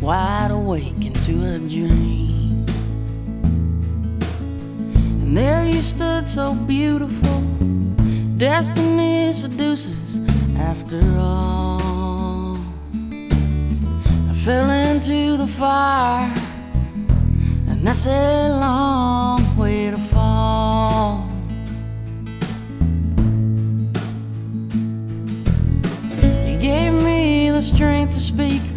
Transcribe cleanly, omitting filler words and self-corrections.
wide awake into a dream. And there you stood so beautiful. Destiny seduces after all. I fell into the fire, and that's a long way to fall. You gave me the strength to speak